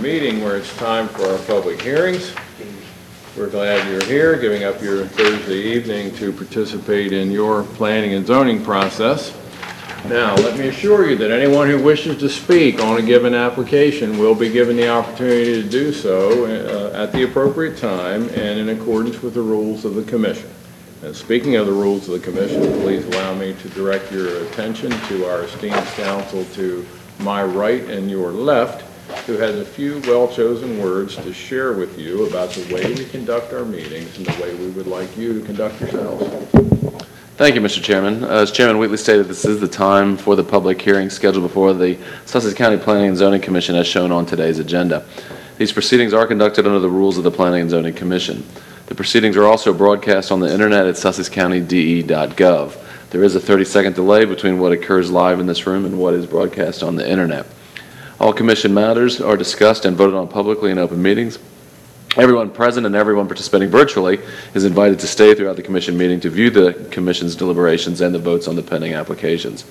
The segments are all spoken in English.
meeting where it's time for our public hearings. We're glad you're here, giving up your Thursday evening to participate in your planning and zoning process. Now, let me assure you that anyone who wishes to speak on a given application will be given the opportunity to do so at the appropriate time and in accordance with the rules of the Commission. And speaking of the rules of the Commission, please allow me to direct your attention to our esteemed counsel to my right and your left, who has a few well-chosen words to share with you about the way we conduct our meetings and the way we would like you to conduct yourselves. Thank you, Mr. Chairman. As Chairman Wheatley stated, this is the time for the public hearing scheduled before the Sussex County Planning and Zoning Commission as shown on today's agenda. These proceedings are conducted under the rules of the Planning and Zoning Commission. The proceedings are also broadcast on the internet at sussexcountyde.gov. There is a 30-second delay between what occurs live in this room and what is broadcast on the internet. All Commission matters are discussed and voted on publicly in open meetings. Everyone present and everyone participating virtually is invited to stay throughout the Commission meeting to view the Commission's deliberations and the votes on the pending applications.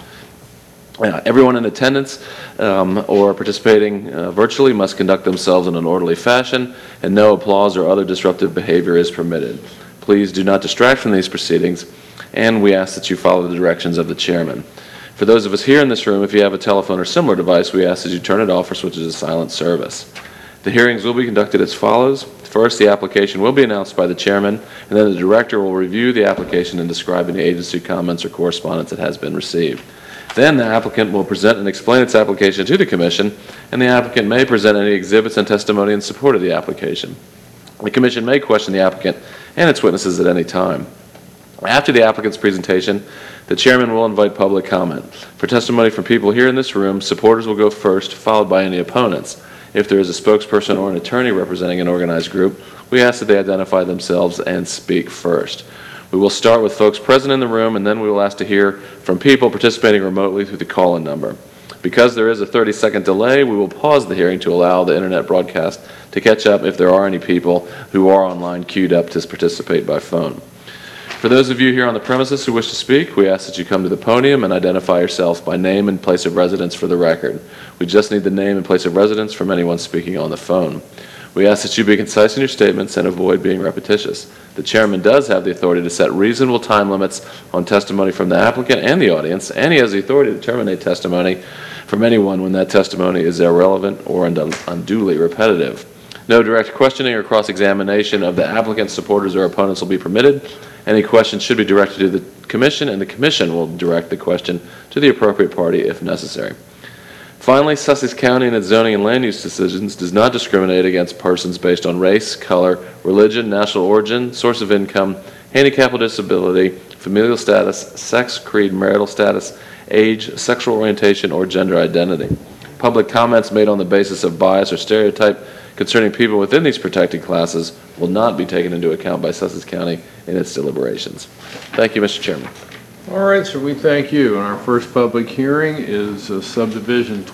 Everyone in attendance or participating virtually must conduct themselves in an orderly fashion, and no applause or other disruptive behavior is permitted. Please do not distract from these proceedings, and we ask that you follow the directions of the Chairman. For those of us here in this room, if you have a telephone or similar device, we ask that you turn it off or switch it to silent service. The hearings will be conducted as follows. First, the application will be announced by the Chairman, and then the Director will review the application and describe any agency comments or correspondence that has been received. Then the applicant will present and explain its application to the Commission, and the applicant may present any exhibits and testimony in support of the application. The Commission may question the applicant and its witnesses at any time. After the applicant's presentation, the Chairman will invite public comment. For testimony from people here in this room, supporters will go first, followed by any opponents. If there is a spokesperson or an attorney representing an organized group, we ask that they identify themselves and speak first. We will start with folks present in the room, and then we will ask to hear from people participating remotely through the call-in number. Because there is a 30-second delay, we will pause the hearing to allow the internet broadcast to catch up if there are any people who are online queued up to participate by phone. For those of you here on the premises who wish to speak, we ask that you come to the podium and identify yourself by name and place of residence for the record. We just need the name and place of residence from anyone speaking on the phone. We ask that you be concise in your statements and avoid being repetitious. The Chairman does have the authority to set reasonable time limits on testimony from the applicant and the audience, and he has the authority to terminate testimony from anyone when that testimony is irrelevant or unduly repetitive. No direct questioning or cross-examination of the applicant's supporters or opponents will be permitted. Any questions should be directed to the Commission, and the Commission will direct the question to the appropriate party if necessary. Finally, Sussex County in its zoning and land use decisions does not discriminate against persons based on race, color, religion, national origin, source of income, handicap or disability, familial status, sex, creed, marital status, age, sexual orientation, or gender identity. Public comments made on the basis of bias or stereotype concerning people within these protected classes will not be taken into account by Sussex County in its deliberations. Thank you, Mr. Chairman. All right, so we thank you. And our first public hearing is Subdivision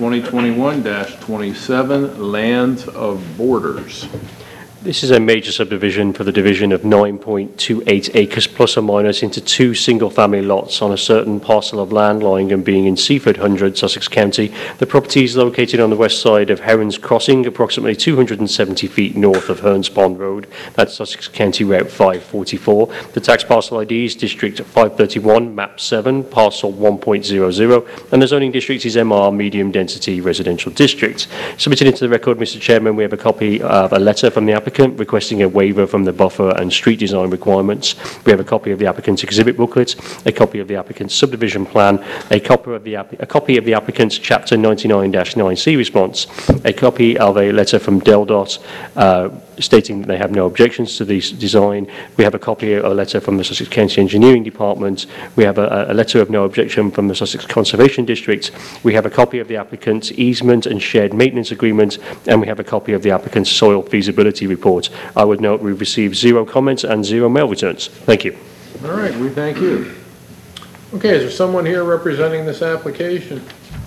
2021-27, Lands of Borders. This is a major subdivision for the division of 9.28 acres plus or minus into two single-family lots on a certain parcel of land lying and being in Seaford 100, Sussex County. The property is located on the west side of Herons Crossing, approximately 270 feet north of Herons Pond Road. That's Sussex County Route 544. The tax parcel ID is District 531, Map 7, Parcel 1.00, and the zoning district is MR, Medium Density Residential District. Submitted into the record, Mr. Chairman, we have a copy of a letter from the applicant requesting a waiver from the buffer and street design requirements. We have a copy of the applicant's exhibit booklet, a copy of the applicant's subdivision plan, a copy of the applicant's Chapter 99-9C response, a copy of a letter from DelDOT stating that they have no objections to this design. We have a copy of a letter from the Sussex County Engineering Department. We have a letter of no objection from the Sussex Conservation District. We have a copy of the applicant's easement and shared maintenance agreement, and we have a copy of the applicant's soil feasibility report. I would note we've received 0 comments and 0 mail returns. Thank you. All right, we thank you. Okay, is there someone here representing this application?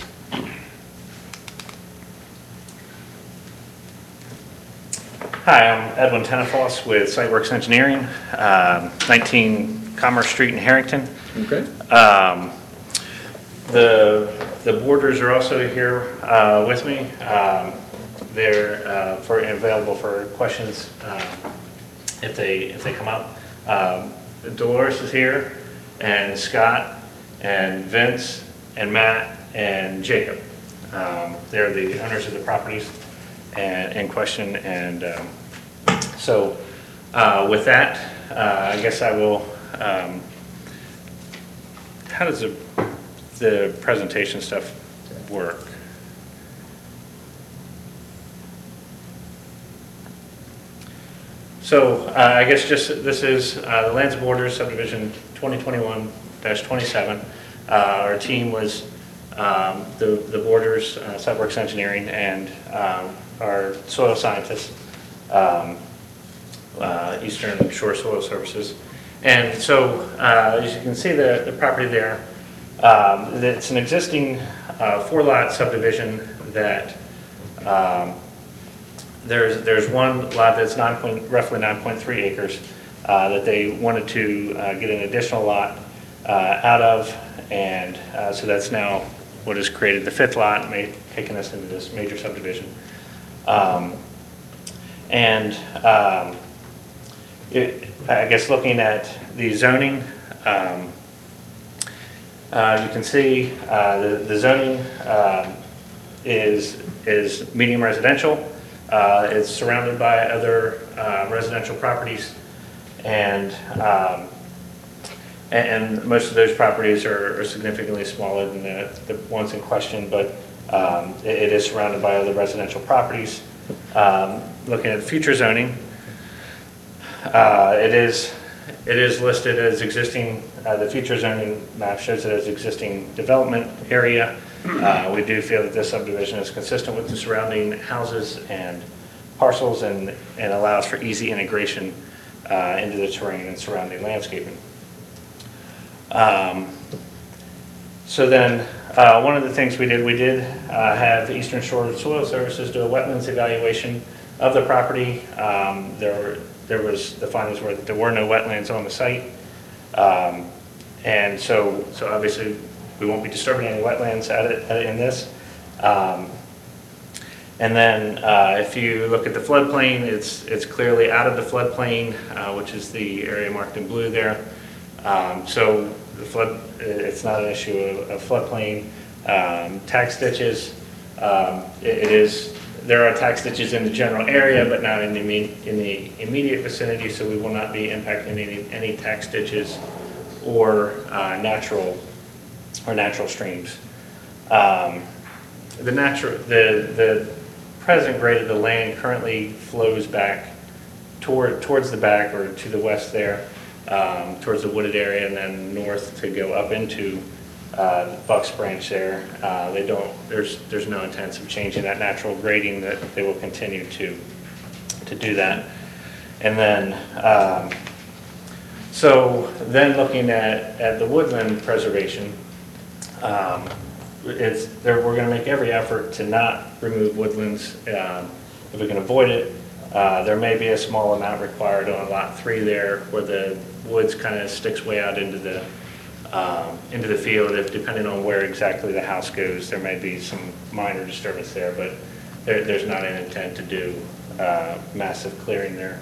Hi, I'm Edwin Tenefoss with Siteworks Engineering, 19 Commerce Street in Harrington. Okay. The boarders are also here with me. they're available for questions if they come up. Dolores is here, and Scott, and Vince, and Matt, and Jacob. They're the owners of the properties in question, and so with that, I guess I will. How does the presentation stuff work? So I guess just this is the Lands Borders Subdivision 2021-27. Our team was the Borders Siteworks Engineering and our soil scientists, Eastern Shore Soil Services. And so as you can see the property there, it's an existing 4-lot subdivision that there's one lot that's roughly 9.3 acres that they wanted to get an additional lot out of, and so that's now what has created the 5th lot, taking us into this major subdivision. I guess looking at the zoning, you can see the zoning is medium residential. It's surrounded by other residential properties, and most of those properties are significantly smaller than the ones in question, but it is surrounded by other residential properties. Looking at future zoning, it is listed as existing. The future zoning map shows it as existing development area. We do feel that this subdivision is consistent with the surrounding houses and parcels and allows for easy integration into the terrain and surrounding landscaping. So then one of the things we did have the Eastern Shore Soil Services do a wetlands evaluation of the property. The findings were that there were no wetlands on the site. And so obviously we won't be disturbing any wetlands in this. And then if you look at the floodplain, it's clearly out of the floodplain, which is the area marked in blue there. So the it's not an issue of floodplain. Tax ditches, there are tax ditches in the general area, but not in the immediate vicinity, so we will not be impacting any tax ditches or natural streams. The present grade of the land currently flows back towards the back or to the west there, towards the wooded area, and then north to go up into Bucks Branch there. There's no intent of changing that natural grading, that they will continue to do that. And then so then looking at the woodland preservation, we're going to make every effort to not remove woodlands if we can avoid it. There may be a small amount required on lot 3 there, where the woods kind of sticks way out into the field. Depending on where exactly the house goes, there may be some minor disturbance there, but there's not an intent to do massive clearing there.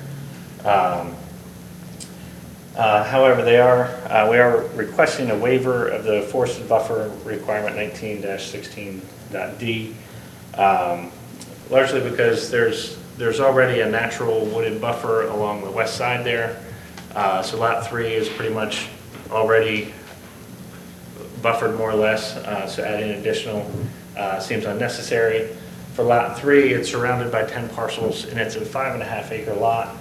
However, we are requesting a waiver of the forested buffer requirement 19-16.d, largely because there's already a natural wooded buffer along the west side there. So lot 3 is pretty much already buffered more or less, so adding additional seems unnecessary. For lot 3, it's surrounded by 10 parcels, and it's a 5.5 acre lot.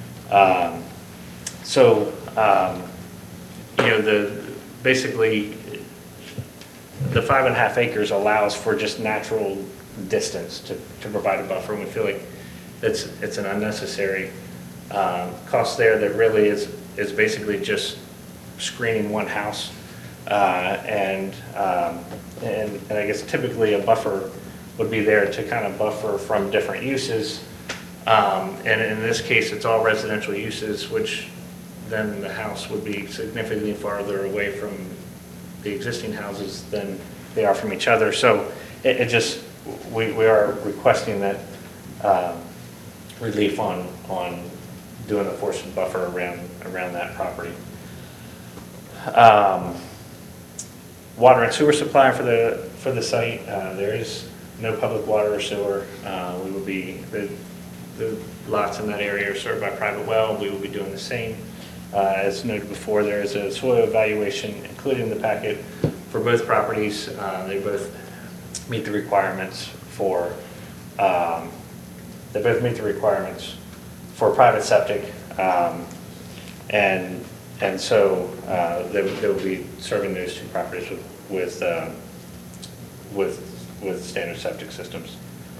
Basically the 5.5 acres allows for just natural distance to provide a buffer, and we feel like it's an unnecessary cost there that really is basically just screening one house. And I guess typically a buffer would be there to kind of buffer from different uses. And in this case, it's all residential uses, which then the house would be significantly farther away from the existing houses than they are from each other. So we are requesting that relief on doing a forced buffer around that property. Water and sewer supply for the site, there is no public water or sewer. We will be, the lots in that area are served by private well. We will be doing the same. As noted before, there is a soil evaluation included in the packet for both properties. They both meet the requirements for private septic, and so they will be serving those two properties with standard septic systems.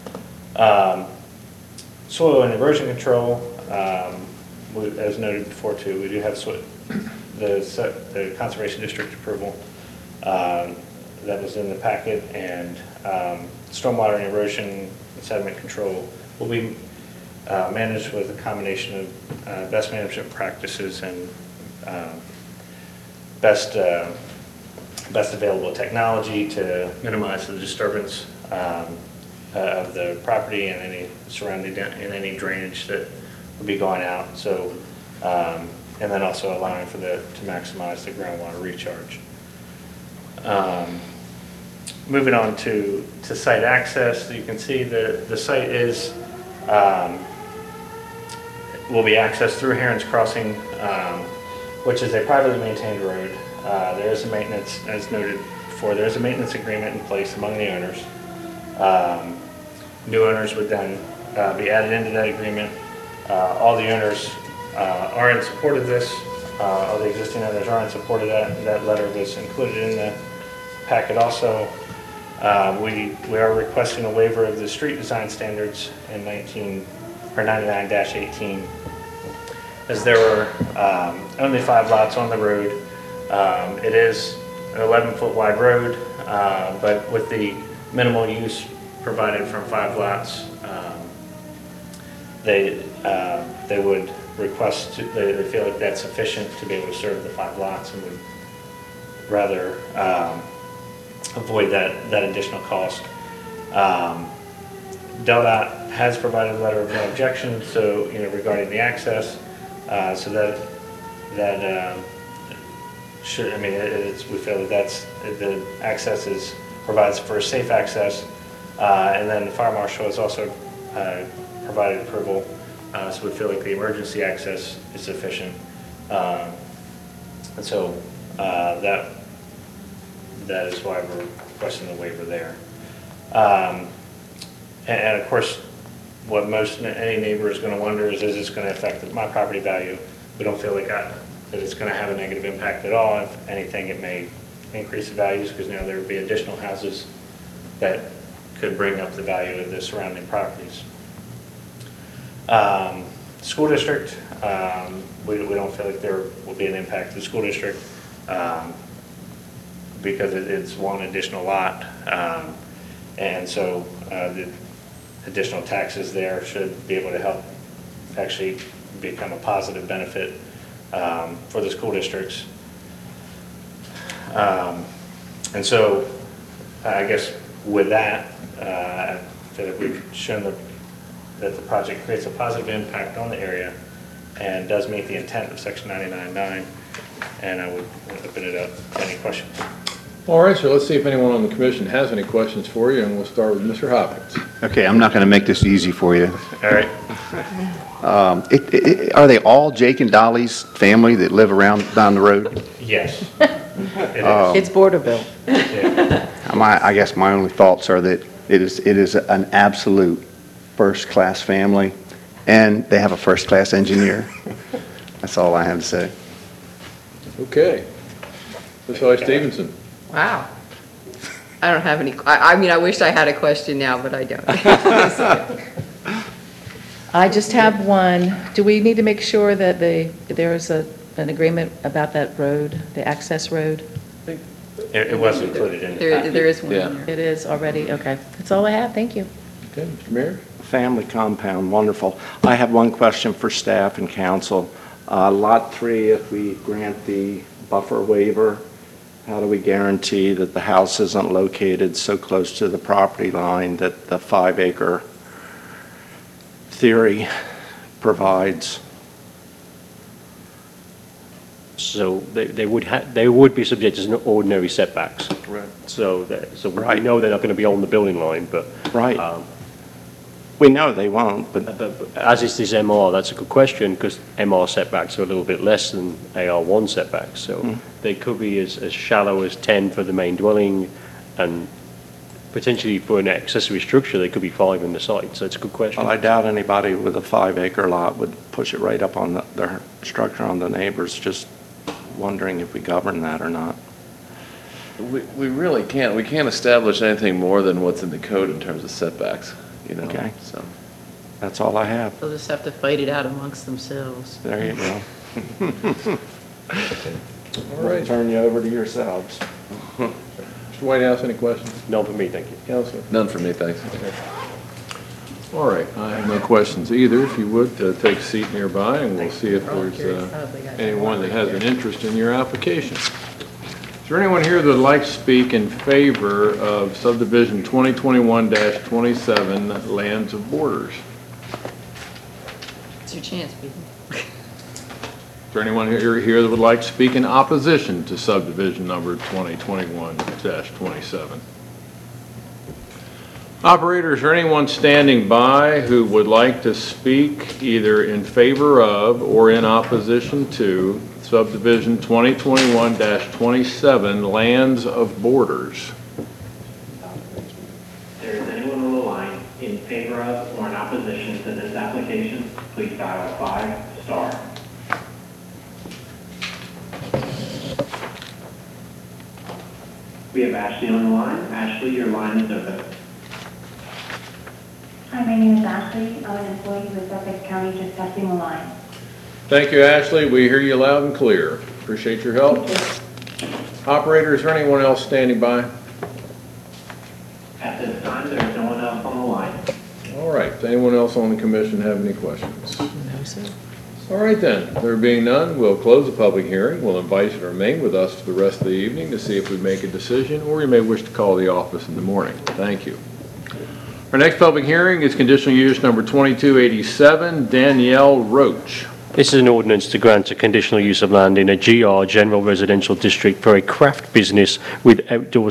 Soil and erosion control, as noted before too, we do have the Conservation District approval that was in the packet, and stormwater and erosion and sediment control will be managed with a combination of best management practices and best available technology to minimize the disturbance of the property and any surrounding and any drainage that would be going out. So, and then also allowing for to maximize the groundwater recharge. Moving on to site access, you can see the site is will be accessed through Heron's Crossing, which is a privately maintained road. There is a maintenance, as noted before, there is a maintenance agreement in place among the owners. New owners would then be added into that agreement. All the owners are in support of this. All the existing owners are in support of that. That letter was included in the packet also. We are requesting a waiver of the street design standards in 99-18, as there were only 5 lots on the road. It is an 11-foot wide road, but with the minimal use provided from 5 lots, they would request, they feel like that's sufficient to be able to serve the 5 lots, and would rather avoid that additional cost. DelDOT has provided a letter of no objection, so regarding the access, so that should, I mean, we feel that the access provides for safe access, and then the fire marshal has also provided approval, so we feel like the emergency access is sufficient, and so that is why we're requesting the waiver there. And of course, what any neighbor is going to wonder is this going to affect my property value? We don't feel like that it's going to have a negative impact at all. If anything, it may increase the values, because now there would be additional houses that could bring up the value of the surrounding properties. School district, we don't feel like there will be an impact to the school district because it's one additional lot, and so the additional taxes there should be able to help actually become a positive benefit for the school districts. And so I guess with that, I feel like we've shown that the project creates a positive impact on the area and does meet the intent of Section 99.9, and I would open it up to any questions. All right, so let's see if anyone on the commission has any questions for you, and we'll start with Mr. Hopkins. Okay, I'm not going to make this easy for you. All right. Are they all Jake and Dolly's family that live around down the road? Yes. It is. It's Borderville. Yeah. I guess my only thoughts are that it is an absolute first-class family, and they have a first-class engineer. That's all I have to say. Okay. Ms. Holly Stevenson. Wow. I don't have any, I mean, I wish I had a question now, but I don't. I just have one. Do we need to make sure that there is an agreement about that road, the access road? It was included in the packet. There is one Yeah. in there. It is already, okay. That's all I have, thank you. Okay, Mr. Mayor. Family compound, wonderful. I have one question for staff and council. Lot 3, if we grant the buffer waiver, how do we guarantee that the house isn't located so close to the property line that the 5-acre theory provides. So they would be subject to ordinary setbacks. Right. So we Right. know they're not going to be on the building line, but. Right. We know they won't, but But as is this MR, that's a good question, because MR setbacks are a little bit less than AR1 setbacks. So they could be as shallow as 10 for the main dwelling, and potentially for an accessory structure, they could be 5 in the site. So it's a good question. well, I doubt anybody with a 5-acre lot would push it right up on their structure on the neighbors, just wondering if we govern that or not. We really can't, we can't establish anything more than what's in the code in terms of setbacks, you know? Okay. So, That's all I have. They'll just have to fight it out amongst themselves. There you go. All right. Turn you over to yourselves. Mr. Whitehouse, any questions? None for me, thank you. Counselor? none for me, thanks. All right, I have no questions either. If you would, take a seat nearby, and we'll see if there's anyone that has an interest in your application. Is there anyone here that would like to speak in favor of subdivision 2021-27, Lands of Borders? It's your chance, people. Is there anyone here that would like to speak in opposition to subdivision number 2021-27? Operator, is there anyone standing by who would like to speak either in favor of or in opposition to subdivision 2021-27, Lands of Borders? If there is anyone on the line in favor of or in opposition to this application, please dial 5*. We have Ashley on the line. Ashley, your line is open. Hi, my name is Ashley. I'm an employee with Suffolk County, just testing the line. Thank you, Ashley. We hear you loud and clear. Appreciate your help. Operator, is there anyone else standing by? At this time, there is no one else on the line. All right. Does anyone else on the commission have any questions? No, sir. All right then. There being none, we'll close the public hearing. We'll invite you to remain with us for the rest of the evening to see if we make a decision, or you may wish to call the office in the morning. Thank you. Our next public hearing is conditional use number 2287, Danielle Roach. This is an ordinance to grant a conditional use of land in a GR, General Residential District, for a craft business with outdoor